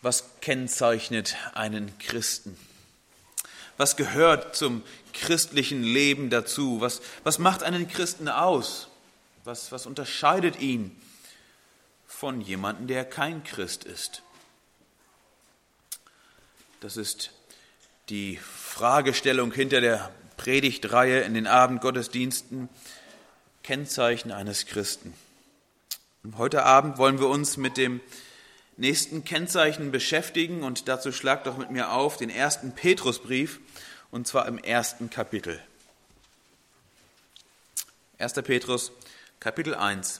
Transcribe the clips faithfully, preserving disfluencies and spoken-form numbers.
Was kennzeichnet einen Christen? Was gehört zum christlichen Leben dazu? Was, was macht einen Christen aus? Was, was unterscheidet ihn von jemandem, der kein Christ ist? Das ist die Fragestellung hinter der Predigtreihe in den Abendgottesdiensten, Kennzeichen eines Christen. Und heute Abend wollen wir uns mit dem nächsten Kennzeichen beschäftigen und dazu schlagt doch mit mir auf den ersten Petrusbrief und zwar im ersten Kapitel. erster Petrus, Kapitel eins.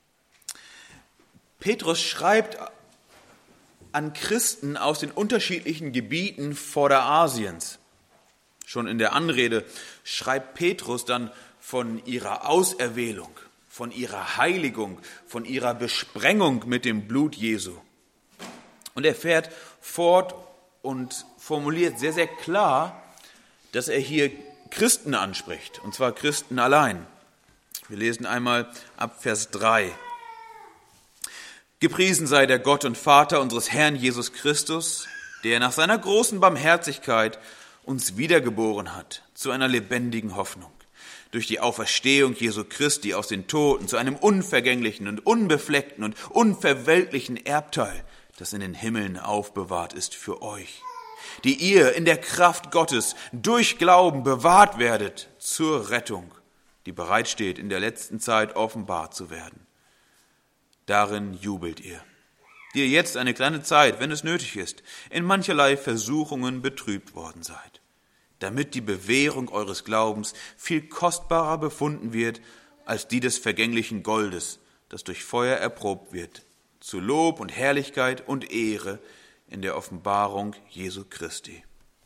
Petrus schreibt an Christen aus den unterschiedlichen Gebieten Vorderasiens. Schon in der Anrede schreibt Petrus dann von ihrer Auserwählung, von ihrer Heiligung, von ihrer Besprengung mit dem Blut Jesu. Und er fährt fort und formuliert sehr, sehr klar, dass er hier Christen anspricht, und zwar Christen allein. Wir lesen einmal ab Vers drei. Gepriesen sei der Gott und Vater unseres Herrn Jesus Christus, der nach seiner großen Barmherzigkeit uns wiedergeboren hat zu einer lebendigen Hoffnung, durch die Auferstehung Jesu Christi aus den Toten zu einem unvergänglichen und unbefleckten und unverweltlichen Erbteil, das in den Himmeln aufbewahrt ist für euch, die ihr in der Kraft Gottes durch Glauben bewahrt werdet zur Rettung, die bereitsteht, in der letzten Zeit offenbar zu werden. Darin jubelt ihr, die ihr jetzt eine kleine Zeit, wenn es nötig ist, in mancherlei Versuchungen betrübt worden seid, damit die Bewährung eures Glaubens viel kostbarer befunden wird als die des vergänglichen Goldes, das durch Feuer erprobt wird, zu Lob und Herrlichkeit und Ehre in der Offenbarung Jesu Christi.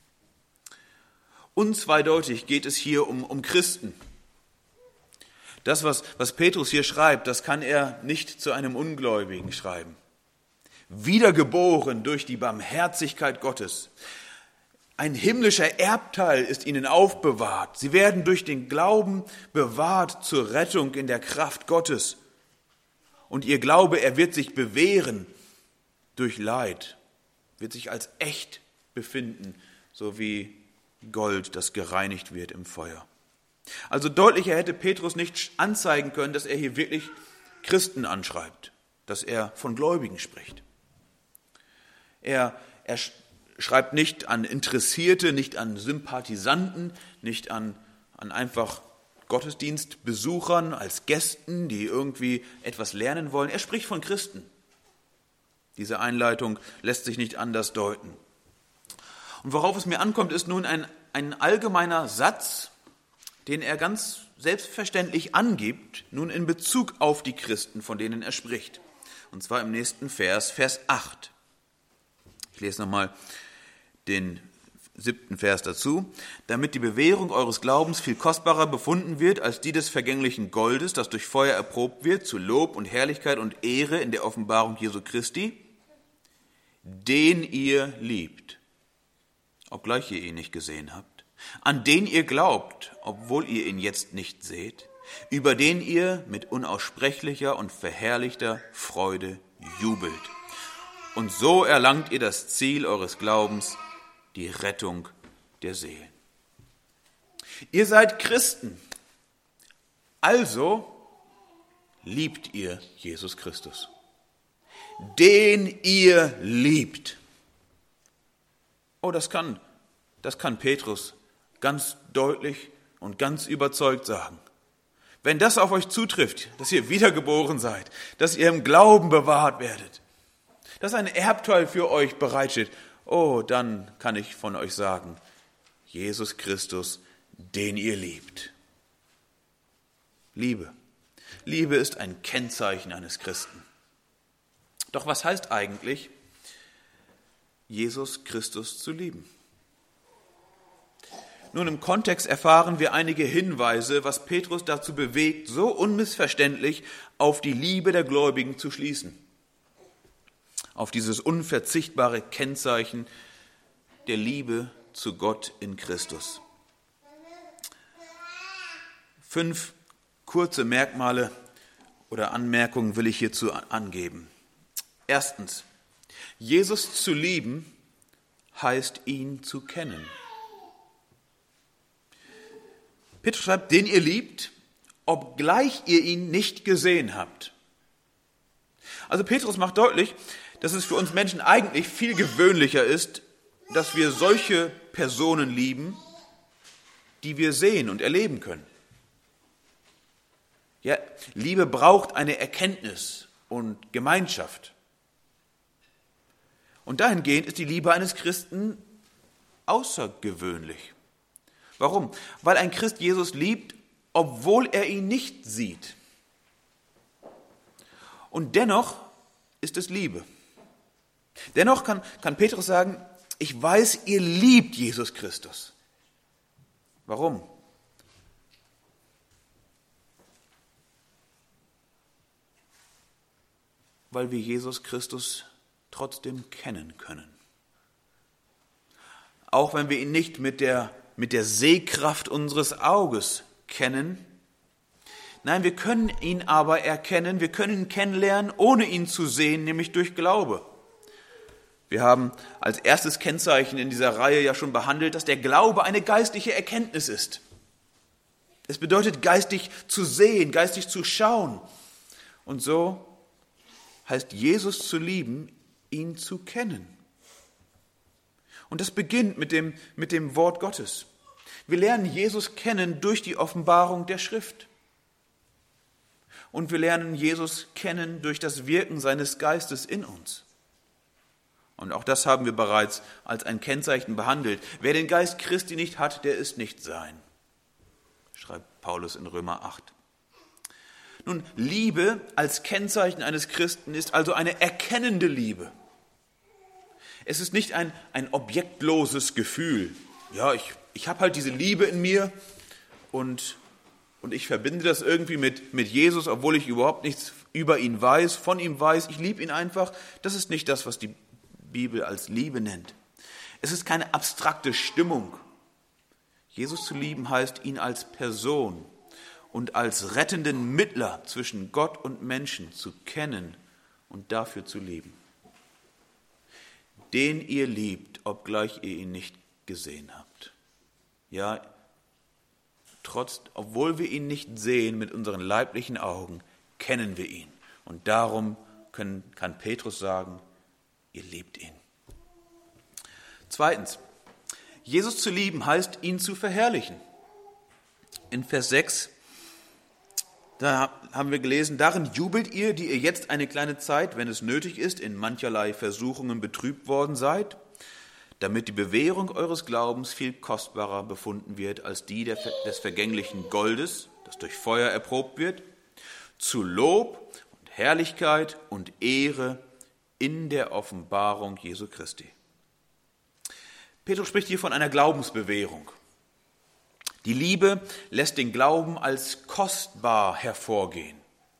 Unzweideutig geht es hier um, um Christen. Das, was, was Petrus hier schreibt, das kann er nicht zu einem Ungläubigen schreiben. Wiedergeboren durch die Barmherzigkeit Gottes. Ein himmlischer Erbteil ist ihnen aufbewahrt. Sie werden durch den Glauben bewahrt zur Rettung in der Kraft Gottes. Und ihr Glaube, er wird sich bewähren durch Leid, wird sich als echt befinden, so wie Gold, das gereinigt wird im Feuer. Also deutlicher hätte Petrus nicht anzeigen können, dass er hier wirklich Christen anschreibt, dass er von Gläubigen spricht. Er, er schreibt nicht an Interessierte, nicht an Sympathisanten, nicht an, an einfach Gottesdienstbesuchern als Gästen, die irgendwie etwas lernen wollen. Er spricht von Christen. Diese Einleitung lässt sich nicht anders deuten. Und worauf es mir ankommt, ist nun ein, ein allgemeiner Satz, den er ganz selbstverständlich angibt, nun in Bezug auf die Christen, von denen er spricht. Und zwar im nächsten Vers, Vers acht. Ich lese nochmal den siebten Vers dazu. Damit die Bewährung eures Glaubens viel kostbarer befunden wird als die des vergänglichen Goldes, das durch Feuer erprobt wird, zu Lob und Herrlichkeit und Ehre in der Offenbarung Jesu Christi, den ihr liebt, obgleich ihr ihn nicht gesehen habt, an den ihr glaubt, obwohl ihr ihn jetzt nicht seht, über den ihr mit unaussprechlicher und verherrlichter Freude jubelt. Und so erlangt ihr das Ziel eures Glaubens, die Rettung der Seelen. Ihr seid Christen, also liebt ihr Jesus Christus, den ihr liebt. Oh, das kann, das kann Petrus ganz deutlich und ganz überzeugt sagen. Wenn das auf euch zutrifft, dass ihr wiedergeboren seid, dass ihr im Glauben bewahrt werdet, dass ein Erbteil für euch bereitsteht, oh, dann kann ich von euch sagen, Jesus Christus, den ihr liebt. Liebe. Liebe ist ein Kennzeichen eines Christen. Doch was heißt eigentlich, Jesus Christus zu lieben? Nun, im Kontext erfahren wir einige Hinweise, was Petrus dazu bewegt, so unmissverständlich auf die Liebe der Gläubigen zu schließen. Auf dieses unverzichtbare Kennzeichen der Liebe zu Gott in Christus. Fünf kurze Merkmale oder Anmerkungen will ich hierzu angeben. Erstens, Jesus zu lieben heißt, ihn zu kennen. Petrus schreibt, den ihr liebt, obgleich ihr ihn nicht gesehen habt. Also Petrus macht deutlich, dass es für uns Menschen eigentlich viel gewöhnlicher ist, dass wir solche Personen lieben, die wir sehen und erleben können. Ja, Liebe braucht eine Erkenntnis und Gemeinschaft. Und dahingehend ist die Liebe eines Christen außergewöhnlich. Warum? Weil ein Christ Jesus liebt, obwohl er ihn nicht sieht. Und dennoch ist es Liebe. Dennoch kann, kann Petrus sagen, ich weiß, ihr liebt Jesus Christus. Warum? Weil wir Jesus Christus trotzdem kennen können. Auch wenn wir ihn nicht mit der, mit der Sehkraft unseres Auges kennen. Nein, wir können ihn aber erkennen, wir können ihn kennenlernen, ohne ihn zu sehen, nämlich durch Glaube. Wir haben als erstes Kennzeichen in dieser Reihe ja schon behandelt, dass der Glaube eine geistliche Erkenntnis ist. Es bedeutet, geistig zu sehen, geistig zu schauen. Und so heißt Jesus zu lieben, ihn zu kennen. Und das beginnt mit dem, mit dem Wort Gottes. Wir lernen Jesus kennen durch die Offenbarung der Schrift. Und wir lernen Jesus kennen durch das Wirken seines Geistes in uns. Und auch das haben wir bereits als ein Kennzeichen behandelt. Wer den Geist Christi nicht hat, der ist nicht sein, schreibt Paulus in Römer acht. Nun, Liebe als Kennzeichen eines Christen ist also eine erkennende Liebe. Es ist nicht ein, ein objektloses Gefühl. Ja, ich, ich habe halt diese Liebe in mir und, und ich verbinde das irgendwie mit, mit Jesus, obwohl ich überhaupt nichts über ihn weiß, von ihm weiß. Ich liebe ihn einfach. Das ist nicht das, was die Bibel als Liebe nennt. Es ist keine abstrakte Stimmung. Jesus zu lieben heißt, ihn als Person und als rettenden Mittler zwischen Gott und Menschen zu kennen und dafür zu lieben. Den ihr liebt, obgleich ihr ihn nicht gesehen habt. Ja, trotz, obwohl wir ihn nicht sehen mit unseren leiblichen Augen, kennen wir ihn. Und darum können, kann Petrus sagen, ihr liebt ihn. Zweitens, Jesus zu lieben heißt, ihn zu verherrlichen. In Vers sechs, da haben wir gelesen, darin jubelt ihr, die ihr jetzt eine kleine Zeit, wenn es nötig ist, in mancherlei Versuchungen betrübt worden seid, damit die Bewährung eures Glaubens viel kostbarer befunden wird als die des vergänglichen Goldes, das durch Feuer erprobt wird, zu Lob und Herrlichkeit und Ehre in der Offenbarung Jesu Christi. Petrus spricht hier von einer Glaubensbewährung. Die Liebe lässt den Glauben als kostbar hervorgehen.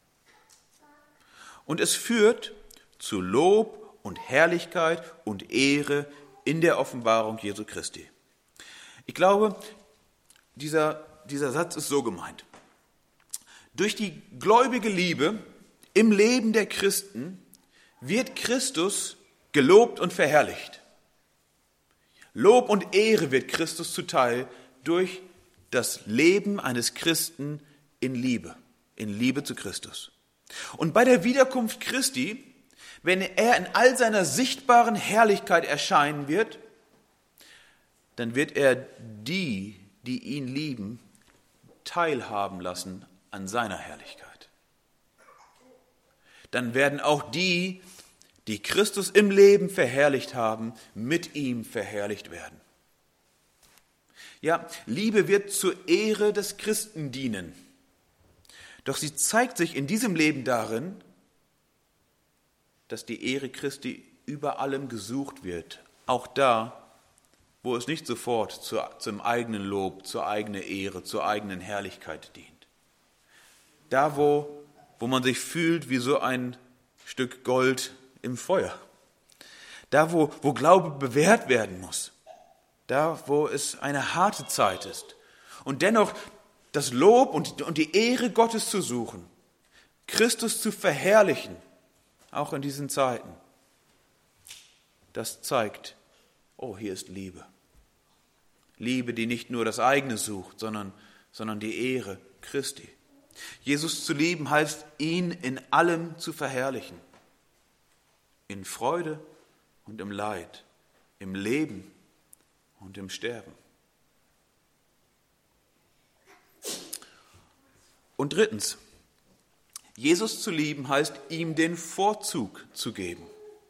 Und es führt zu Lob und Herrlichkeit und Ehre in der Offenbarung Jesu Christi. Ich glaube, dieser, dieser Satz ist so gemeint. Durch die gläubige Liebe im Leben der Christen wird Christus gelobt und verherrlicht. Lob und Ehre wird Christus zuteil durch das Leben eines Christen in Liebe, in Liebe zu Christus. Und bei der Wiederkunft Christi, wenn er in all seiner sichtbaren Herrlichkeit erscheinen wird, dann wird er die, die ihn lieben, teilhaben lassen an seiner Herrlichkeit. Dann werden auch die, die Christus im Leben verherrlicht haben, mit ihm verherrlicht werden. Ja, Liebe wird zur Ehre des Christen dienen. Doch sie zeigt sich in diesem Leben darin, dass die Ehre Christi über allem gesucht wird. Auch da, wo es nicht sofort zu, zum eigenen Lob, zur eigenen Ehre, zur eigenen Herrlichkeit dient. Da, wo, wo man sich fühlt wie so ein Stück Gold im Feuer. Da, wo, wo Glaube bewährt werden muss. Da, wo es eine harte Zeit ist. Und dennoch das Lob und, und die Ehre Gottes zu suchen. Christus zu verherrlichen, auch in diesen Zeiten. das zeigt, oh, hier ist Liebe. Liebe, die nicht nur das eigene sucht, sondern, sondern die Ehre Christi. Jesus zu lieben heißt, ihn in allem zu verherrlichen. In Freude und im Leid, im Leben und im Sterben. Und drittens, Jesus zu lieben heißt, ihm den Vorzug zu geben.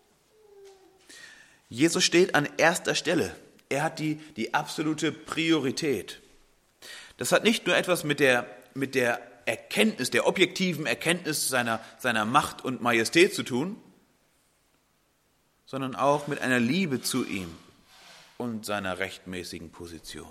Jesus steht an erster Stelle. Er hat die, die absolute Priorität. Das hat nicht nur etwas mit der, mit der Erkenntnis, der objektiven Erkenntnis seiner, seiner Macht und Majestät zu tun, sondern auch mit einer Liebe zu ihm und seiner rechtmäßigen Position.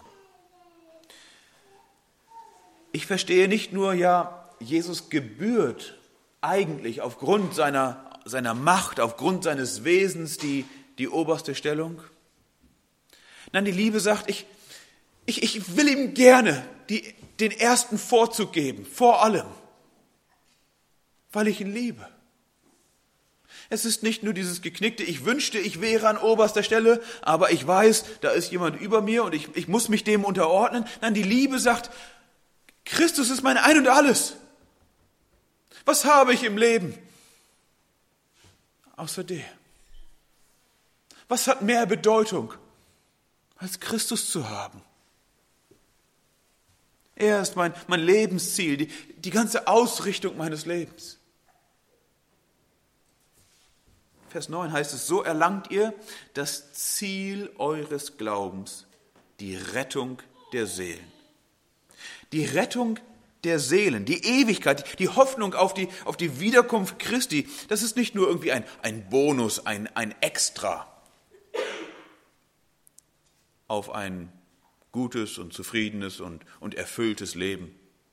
Ich verstehe nicht nur, ja, Jesus gebührt eigentlich aufgrund seiner, seiner Macht, aufgrund seines Wesens die, die oberste Stellung. Nein, die Liebe sagt, ich, ich, ich will ihm gerne die, den ersten Vorzug geben, vor allem, weil ich ihn liebe. Es ist nicht nur dieses geknickte, ich wünschte, ich wäre an oberster Stelle, aber ich weiß, da ist jemand über mir und ich, ich muss mich dem unterordnen. Nein, die Liebe sagt, Christus ist mein Ein und Alles. Was habe ich im Leben? Außer dir. Was hat mehr Bedeutung, als Christus zu haben? Er ist mein, mein Lebensziel, die, die ganze Ausrichtung meines Lebens. Vers neun heißt es, so erlangt ihr das Ziel eures Glaubens, die Rettung der Seelen. Die Rettung der Seelen, die Ewigkeit, die Hoffnung auf die, auf die Wiederkunft Christi, das ist nicht nur irgendwie ein, ein Bonus, ein, ein Extra auf ein gutes und zufriedenes und, und erfülltes Leben.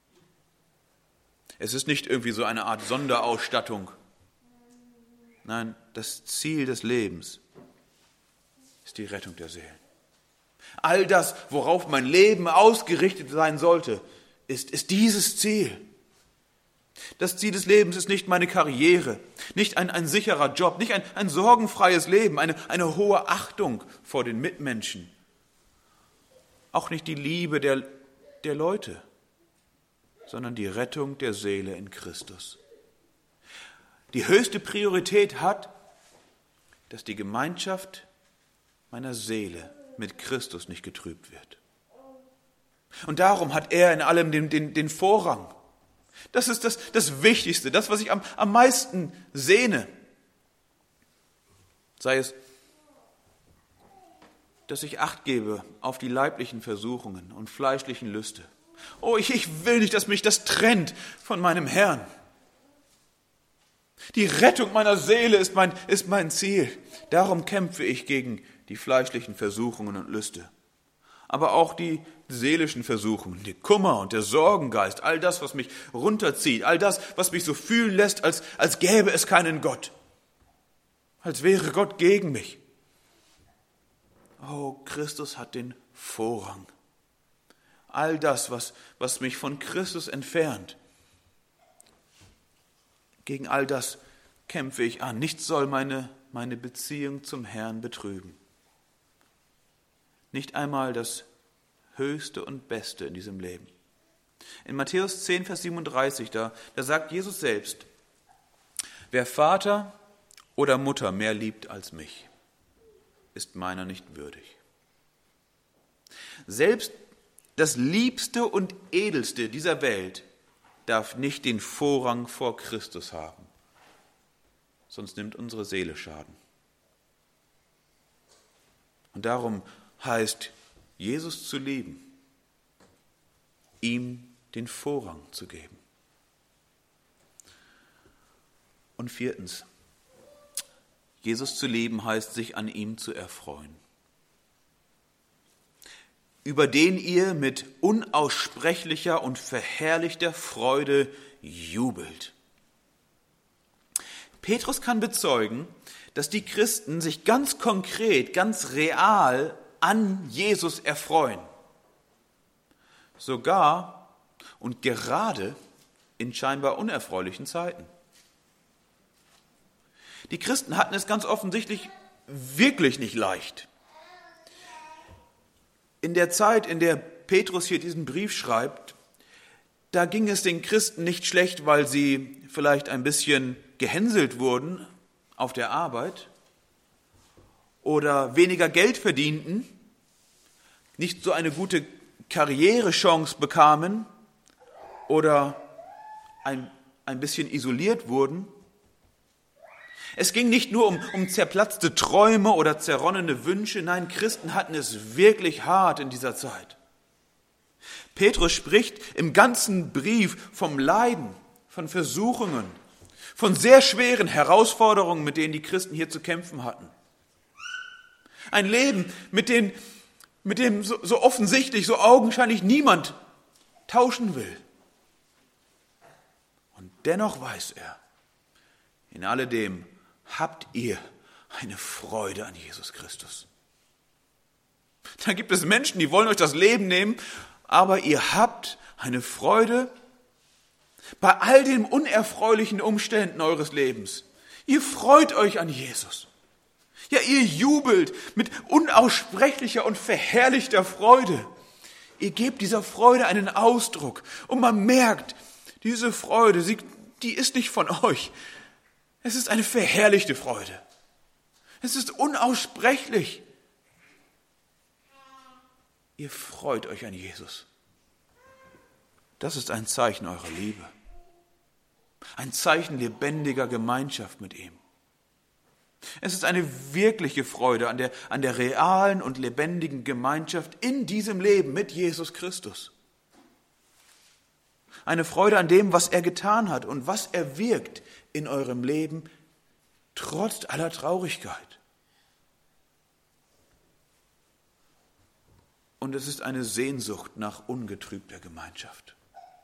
Es ist nicht irgendwie so eine Art Sonderausstattung. Nein, das Ziel des Lebens ist die Rettung der Seelen. All das, worauf mein Leben ausgerichtet sein sollte, ist, ist dieses Ziel. Das Ziel des Lebens ist nicht meine Karriere, nicht ein, ein sicherer Job, nicht ein, ein sorgenfreies Leben, eine, eine hohe Achtung vor den Mitmenschen. Auch nicht die Liebe der, der Leute, sondern die Rettung der Seele in Christus. Die höchste Priorität hat, dass die Gemeinschaft meiner Seele mit Christus nicht getrübt wird. Und darum hat er in allem den, den, den Vorrang. Das ist das, das Wichtigste, das, was ich am, am meisten sehne. Sei es, dass ich Acht gebe auf die leiblichen Versuchungen und fleischlichen Lüste. Oh, ich, ich will nicht, dass mich das trennt von meinem Herrn. Die Rettung meiner Seele ist mein, ist mein Ziel. Darum kämpfe ich gegen die fleischlichen Versuchungen und Lüste. Aber auch die seelischen Versuchungen, die Kummer und der Sorgengeist, all das, was mich runterzieht, all das, was mich so fühlen lässt, als, als gäbe es keinen Gott, als wäre Gott gegen mich. Oh, Christus hat den Vorrang. All das, was, was mich von Christus entfernt, gegen all das kämpfe ich an. Nichts soll meine, meine Beziehung zum Herrn betrüben. Nicht einmal das Höchste und Beste in diesem Leben. In Matthäus zehn, Vers siebenunddreißig, da, da sagt Jesus selbst, wer Vater oder Mutter mehr liebt als mich, ist meiner nicht würdig. Selbst das Liebste und Edelste dieser Welt darf nicht den Vorrang vor Christus haben, sonst nimmt unsere Seele Schaden. Und darum heißt, Jesus zu lieben, ihm den Vorrang zu geben. Und viertens, Jesus zu lieben heißt, sich an ihm zu erfreuen, über den ihr mit unaussprechlicher und verherrlichter Freude jubelt. Petrus kann bezeugen, dass die Christen sich ganz konkret, ganz real an Jesus erfreuen. Sogar und gerade in scheinbar unerfreulichen Zeiten. Die Christen hatten es ganz offensichtlich wirklich nicht leicht. In der Zeit, in der Petrus hier diesen Brief schreibt, da ging es den Christen nicht schlecht, weil sie vielleicht ein bisschen gehänselt wurden auf der Arbeit oder weniger Geld verdienten, nicht so eine gute Karrierechance bekamen oder ein, ein bisschen isoliert wurden. Es ging nicht nur um, um zerplatzte Träume oder zerronnene Wünsche, nein, Christen hatten es wirklich hart in dieser Zeit. Petrus spricht im ganzen Brief vom Leiden, von Versuchungen, von sehr schweren Herausforderungen, mit denen die Christen hier zu kämpfen hatten. Ein Leben, mit dem, mit dem so, so offensichtlich, so augenscheinlich niemand tauschen will. Und dennoch weiß er, in alledem habt ihr eine Freude an Jesus Christus. Da gibt es Menschen, die wollen euch das Leben nehmen, aber ihr habt eine Freude bei all den unerfreulichen Umständen eures Lebens. Ihr freut euch an Jesus. Ja, ihr jubelt mit unaussprechlicher und verherrlichter Freude. Ihr gebt dieser Freude einen Ausdruck und man merkt, diese Freude, sie, die ist nicht von euch. Es ist eine verherrlichte Freude. Es ist unaussprechlich. Ihr freut euch an Jesus. Das ist ein Zeichen eurer Liebe. Ein Zeichen lebendiger Gemeinschaft mit ihm. Es ist eine wirkliche Freude an der, an der realen und lebendigen Gemeinschaft in diesem Leben mit Jesus Christus. Eine Freude an dem, was er getan hat und was er wirkt in eurem Leben, trotz aller Traurigkeit. Und es ist eine Sehnsucht nach ungetrübter Gemeinschaft.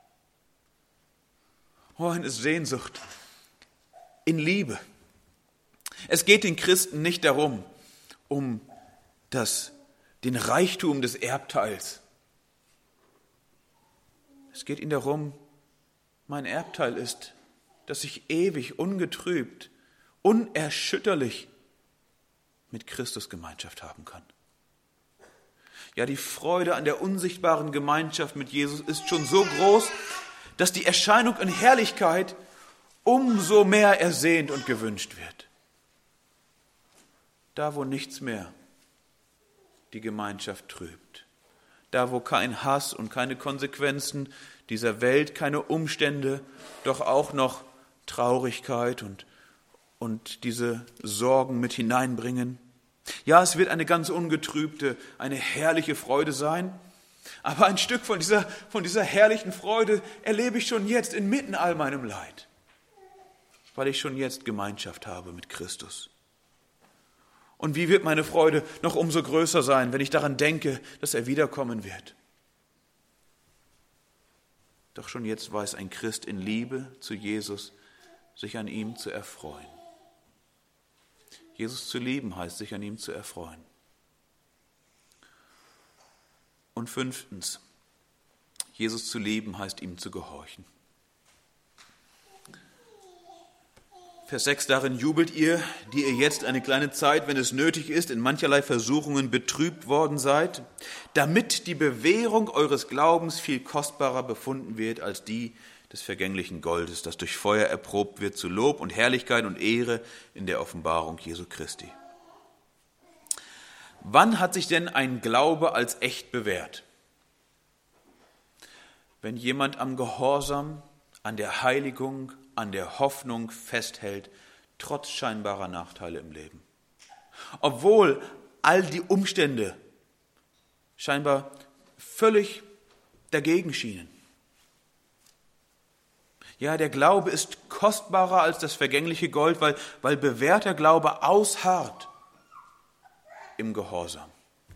Oh, eine Sehnsucht in Liebe. Es geht den Christen nicht darum, um das, den Reichtum des Erbteils. Es geht ihnen darum, mein Erbteil ist, dass ich ewig, ungetrübt, unerschütterlich mit Christus Gemeinschaft haben kann. Ja, die Freude an der unsichtbaren Gemeinschaft mit Jesus ist schon so groß, dass die Erscheinung in Herrlichkeit umso mehr ersehnt und gewünscht wird. Da, wo nichts mehr die Gemeinschaft trübt. Da, wo kein Hass und keine Konsequenzen dieser Welt, keine Umstände, doch auch noch Traurigkeit und, und diese Sorgen mit hineinbringen. Ja, es wird eine ganz ungetrübte, eine herrliche Freude sein. Aber ein Stück von dieser, von dieser herrlichen Freude erlebe ich schon jetzt inmitten all meinem Leid. Weil ich schon jetzt Gemeinschaft habe mit Christus. Und wie wird meine Freude noch umso größer sein, wenn ich daran denke, dass er wiederkommen wird? Doch schon jetzt weiß ein Christ in Liebe zu Jesus, sich an ihm zu erfreuen. Jesus zu lieben heißt, sich an ihm zu erfreuen. Und fünftens, Jesus zu lieben heißt, ihm zu gehorchen. Vers sechs, darin jubelt ihr, die ihr jetzt eine kleine Zeit, wenn es nötig ist, in mancherlei Versuchungen betrübt worden seid, damit die Bewährung eures Glaubens viel kostbarer befunden wird als die des vergänglichen Goldes, das durch Feuer erprobt wird zu Lob und Herrlichkeit und Ehre in der Offenbarung Jesu Christi. Wann hat sich denn ein Glaube als echt bewährt? Wenn jemand am Gehorsam, an der Heiligung, an der Hoffnung festhält, trotz scheinbarer Nachteile im Leben. Obwohl all die Umstände scheinbar völlig dagegen schienen. Ja, der Glaube ist kostbarer als das vergängliche Gold, weil, weil bewährter Glaube ausharrt im Gehorsam.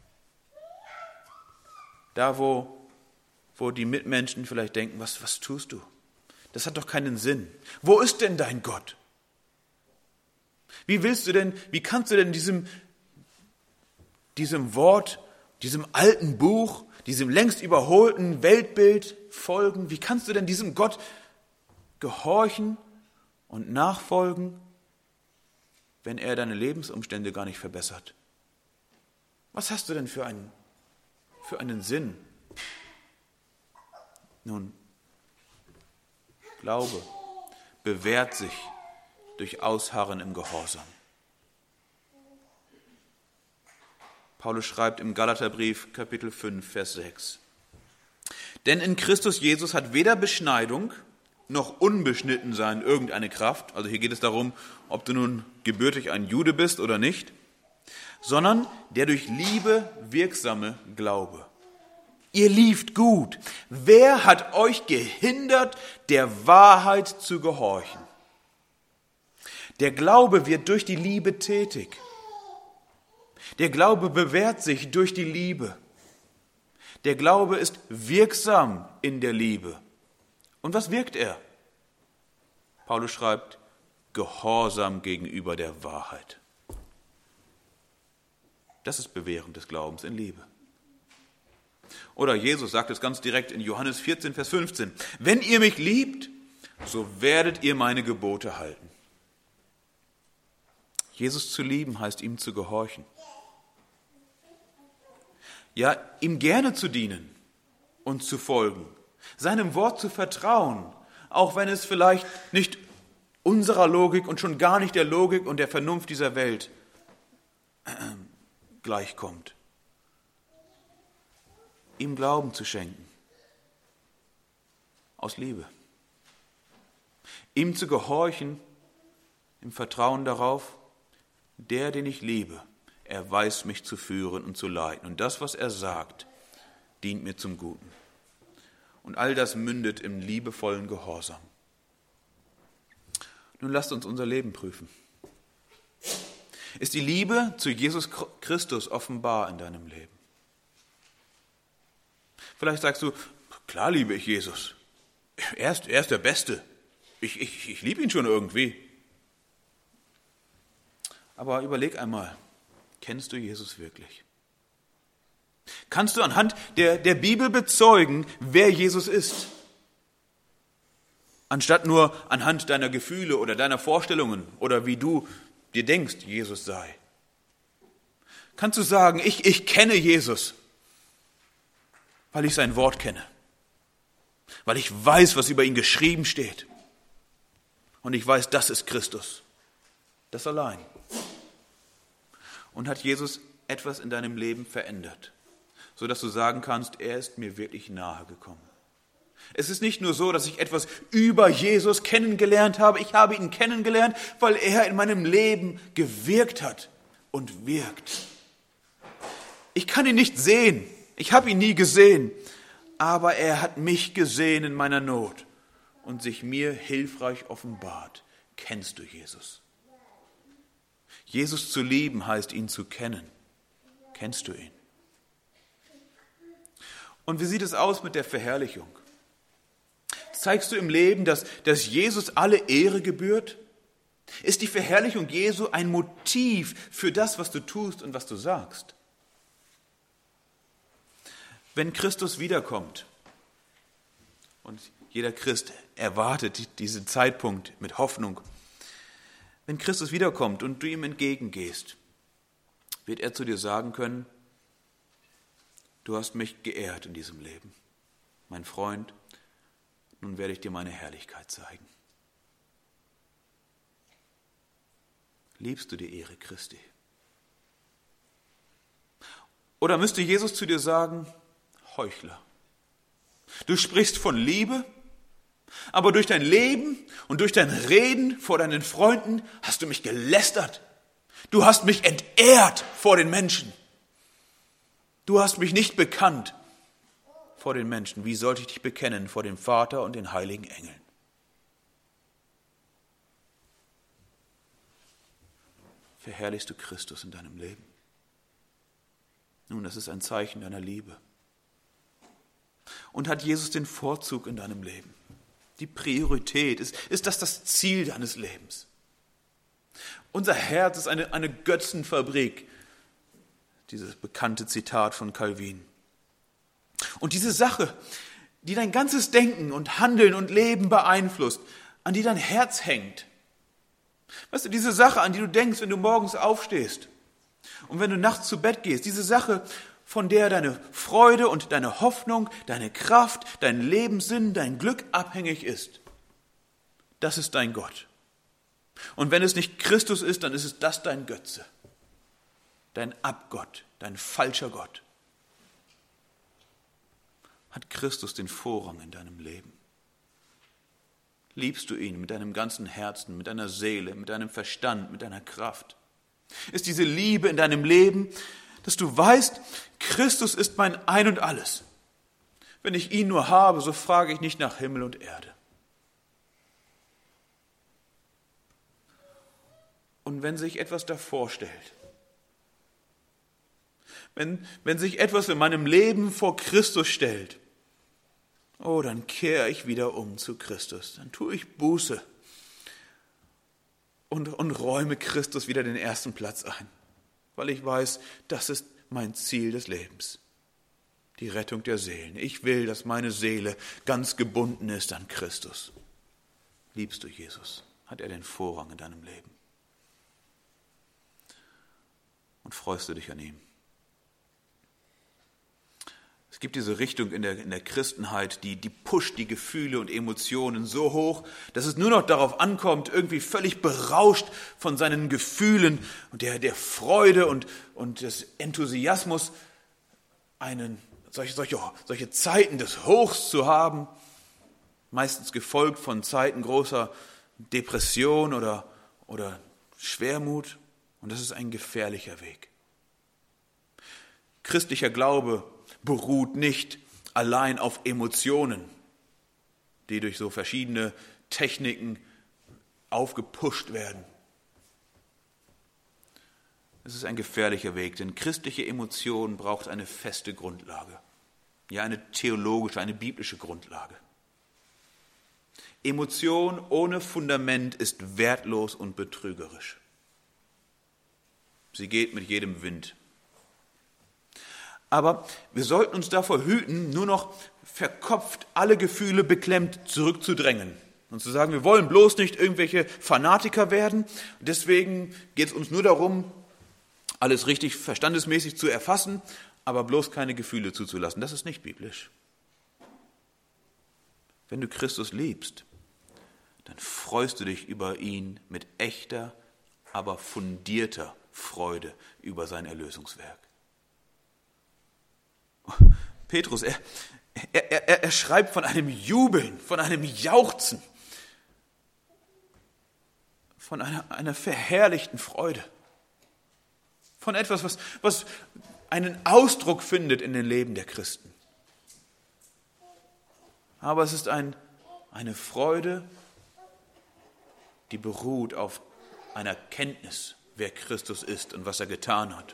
Da, wo, wo die Mitmenschen vielleicht denken, was, was tust du? Das hat doch keinen Sinn. Wo ist denn dein Gott? Wie willst du denn, wie kannst du denn diesem, diesem Wort, diesem alten Buch, diesem längst überholten Weltbild folgen? Wie kannst du denn diesem Gott gehorchen und nachfolgen? wenn er deine Lebensumstände gar nicht verbessert? Was hast du denn für einen, für einen Sinn? Nun, Glaube bewährt sich durch Ausharren im Gehorsam. Paulus schreibt im Galaterbrief, Kapitel fünf, Vers sechs. Denn in Christus Jesus hat weder Beschneidung noch Unbeschnittensein irgendeine Kraft. Also hier geht es darum, ob du nun gebürtig ein Jude bist oder nicht, sondern der durch Liebe wirksame Glaube. Ihr lieft gut. Wer hat euch gehindert, der Wahrheit zu gehorchen? Der Glaube wird durch die Liebe tätig. Der Glaube bewährt sich durch die Liebe. Der Glaube ist wirksam in der Liebe. Und was wirkt er? Paulus schreibt, Gehorsam gegenüber der Wahrheit. Das ist Bewährung des Glaubens in Liebe. Oder Jesus sagt es ganz direkt in Johannes vierzehn, Vers fünfzehn. Wenn ihr mich liebt, so werdet ihr meine Gebote halten. Jesus zu lieben heißt ihm zu gehorchen. Ja, ihm gerne zu dienen und zu folgen, seinem Wort zu vertrauen, auch wenn es vielleicht nicht unserer Logik und schon gar nicht der Logik und der Vernunft dieser Welt äh, gleichkommt. Ihm Glauben zu schenken, aus Liebe. Ihm zu gehorchen, im Vertrauen darauf, der, den ich liebe, er weiß, mich zu führen und zu leiten. Und das, was er sagt, dient mir zum Guten. Und all das mündet im liebevollen Gehorsam. Nun lasst uns unser Leben prüfen. Ist die Liebe zu Jesus Christus offenbar in deinem Leben? Vielleicht sagst du, klar liebe ich Jesus. Er ist, er ist der Beste. Ich, ich, ich liebe ihn schon irgendwie. Aber überleg einmal, kennst du Jesus wirklich? Kannst du anhand der, der Bibel bezeugen, wer Jesus ist? Anstatt nur anhand deiner Gefühle oder deiner Vorstellungen oder wie du dir denkst, Jesus sei. Kannst du sagen, ich, ich kenne Jesus, weil ich sein Wort kenne, weil ich weiß, was über ihn geschrieben steht. Und ich weiß, das ist Christus, das allein. Und hat Jesus etwas in deinem Leben verändert, sodass du sagen kannst, er ist mir wirklich nahe gekommen. Es ist nicht nur so, dass ich etwas über Jesus kennengelernt habe, ich habe ihn kennengelernt, weil er in meinem Leben gewirkt hat und wirkt. Ich kann ihn nicht sehen, ich habe ihn nie gesehen, aber er hat mich gesehen in meiner Not und sich mir hilfreich offenbart. Kennst du Jesus? Jesus zu lieben heißt, ihn zu kennen. Kennst du ihn? Und wie sieht es aus mit der Verherrlichung? Zeigst du im Leben, dass, dass Jesus alle Ehre gebührt? Ist die Verherrlichung Jesu ein Motiv für das, was du tust und was du sagst? Wenn Christus wiederkommt, und jeder Christ erwartet diesen Zeitpunkt mit Hoffnung, wenn Christus wiederkommt und du ihm entgegengehst, wird er zu dir sagen können, du hast mich geehrt in diesem Leben, mein Freund, nun werde ich dir meine Herrlichkeit zeigen. Liebst du die Ehre Christi? Oder müsste Jesus zu dir sagen, Heuchler, du sprichst von Liebe, aber durch dein Leben und durch dein Reden vor deinen Freunden hast du mich gelästert. Du hast mich entehrt vor den Menschen. Du hast mich nicht bekannt vor den Menschen. Wie sollte ich dich bekennen vor dem Vater und den heiligen Engeln? Verherrlichst du Christus in deinem Leben? Nun, das ist ein Zeichen deiner Liebe. Und hat Jesus den Vorzug in deinem Leben? Die Priorität, ist, ist das das Ziel deines Lebens? Unser Herz ist eine, eine Götzenfabrik, dieses bekannte Zitat von Calvin. Und diese Sache, die dein ganzes Denken und Handeln und Leben beeinflusst, an die dein Herz hängt, Weißt du, diese Sache, an die du denkst, wenn du morgens aufstehst und wenn du nachts zu Bett gehst, diese Sache, von der deine Freude und deine Hoffnung, deine Kraft, dein Lebenssinn, dein Glück abhängig ist, das ist dein Gott. Und wenn es nicht Christus ist, dann ist es das dein Götze, dein Abgott, dein falscher Gott. Hat Christus den Vorrang in deinem Leben? Liebst du ihn mit deinem ganzen Herzen, mit deiner Seele, mit deinem Verstand, mit deiner Kraft? Ist diese Liebe in deinem Leben, dass du weißt, Christus ist mein Ein und Alles. Wenn ich ihn nur habe, so frage ich nicht nach Himmel und Erde. Und wenn sich etwas davor stellt, wenn, wenn sich etwas in meinem Leben vor Christus stellt, oh, dann kehre ich wieder um zu Christus. Dann tue ich Buße und, und räume Christus wieder den ersten Platz ein, weil ich weiß, das ist mein Ziel des Lebens, die Rettung der Seelen. Ich will, dass meine Seele ganz gebunden ist an Christus. Liebst du Jesus? Hat er den Vorrang in deinem Leben? Und freust du dich an ihm? Es gibt diese Richtung in der, in der Christenheit, die, die pusht die Gefühle und Emotionen so hoch, dass es nur noch darauf ankommt, irgendwie völlig berauscht von seinen Gefühlen und der, der Freude und, und des Enthusiasmus, einen, solche, solche, solche Zeiten des Hochs zu haben, meistens gefolgt von Zeiten großer Depression oder, oder Schwermut. Und das ist ein gefährlicher Weg. Christlicher Glaube beruht nicht allein auf Emotionen, die durch so verschiedene Techniken aufgepusht werden. Es ist ein gefährlicher Weg, denn christliche Emotion braucht eine feste Grundlage, ja eine theologische, eine biblische Grundlage. Emotion ohne Fundament ist wertlos und betrügerisch. Sie geht mit jedem Wind. Aber wir sollten uns davor hüten, nur noch verkopft alle Gefühle beklemmt zurückzudrängen und zu sagen, wir wollen bloß nicht irgendwelche Fanatiker werden. Deswegen geht es uns nur darum, alles richtig verstandesmäßig zu erfassen, aber bloß keine Gefühle zuzulassen. Das ist nicht biblisch. Wenn du Christus liebst, dann freust du dich über ihn mit echter, aber fundierter Freude über sein Erlösungswerk. Petrus, er, er, er, er schreibt von einem Jubeln, von einem Jauchzen, von einer, einer verherrlichten Freude, von etwas, was, was einen Ausdruck findet in den Leben der Christen. Aber es ist ein, eine Freude, die beruht auf einer Kenntnis, wer Christus ist und was er getan hat.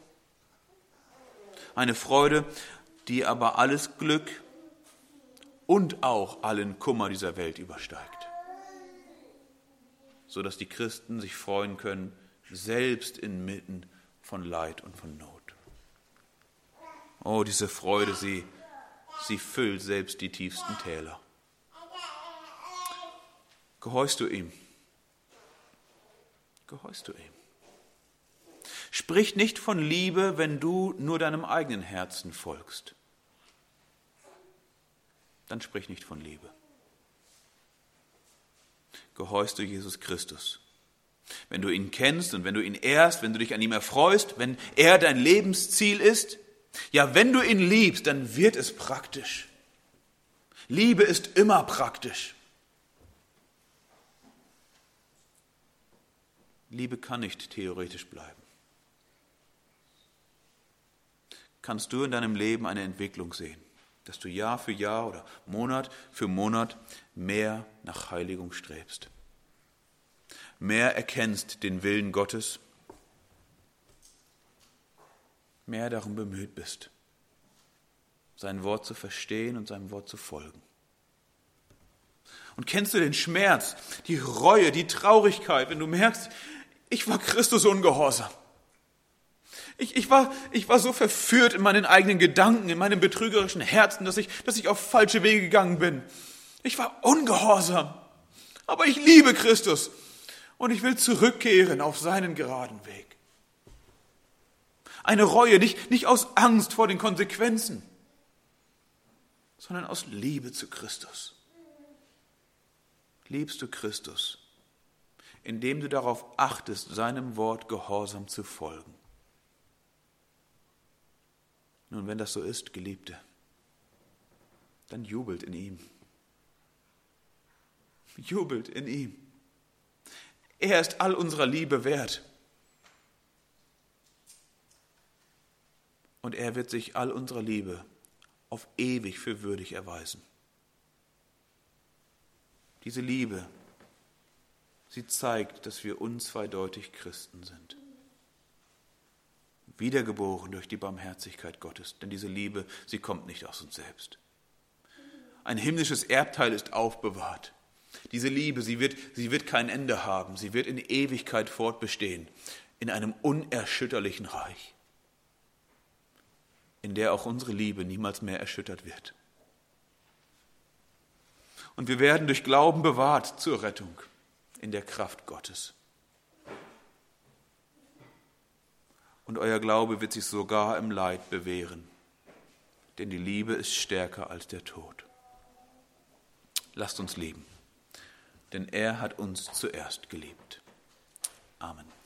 Eine Freude, die aber alles Glück und auch allen Kummer dieser Welt übersteigt, sodass die Christen sich freuen können, selbst inmitten von Leid und von Not. Oh, diese Freude, sie, sie füllt selbst die tiefsten Täler. Gehorchst du ihm? Gehorchst du ihm? Sprich nicht von Liebe, wenn du nur deinem eigenen Herzen folgst. Dann sprich nicht von Liebe. Gehorchst du Jesus Christus? Wenn du ihn kennst und wenn du ihn ehrst, wenn du dich an ihm erfreust, wenn er dein Lebensziel ist, ja, wenn du ihn liebst, dann wird es praktisch. Liebe ist immer praktisch. Liebe kann nicht theoretisch bleiben. Kannst du in deinem Leben eine Entwicklung sehen, dass du Jahr für Jahr oder Monat für Monat mehr nach Heiligung strebst, mehr erkennst den Willen Gottes, mehr darum bemüht bist, sein Wort zu verstehen und seinem Wort zu folgen. Und kennst du den Schmerz, die Reue, die Traurigkeit, wenn du merkst, ich war Christus ungehorsam. Ich, ich, war, ich war so verführt in meinen eigenen Gedanken, in meinem betrügerischen Herzen, dass ich, dass ich auf falsche Wege gegangen bin. Ich war ungehorsam, aber ich liebe Christus. Und ich will zurückkehren auf seinen geraden Weg. Eine Reue, nicht, nicht aus Angst vor den Konsequenzen, sondern aus Liebe zu Christus. Liebst du Christus, indem du darauf achtest, seinem Wort gehorsam zu folgen? Nun, wenn das so ist, Geliebte, dann jubelt in ihm. Jubelt in ihm. Er ist all unserer Liebe wert. Und er wird sich all unserer Liebe auf ewig für würdig erweisen. Diese Liebe, sie zeigt, dass wir unzweideutig Christen sind. Wiedergeboren durch die Barmherzigkeit Gottes, denn diese Liebe, sie kommt nicht aus uns selbst. Ein himmlisches Erbteil ist aufbewahrt. Diese Liebe, sie wird, sie wird kein Ende haben, sie wird in Ewigkeit fortbestehen, in einem unerschütterlichen Reich, in der auch unsere Liebe niemals mehr erschüttert wird. Und wir werden durch Glauben bewahrt zur Rettung in der Kraft Gottes. Und euer Glaube wird sich sogar im Leid bewähren, denn die Liebe ist stärker als der Tod. Lasst uns lieben, denn er hat uns zuerst geliebt. Amen.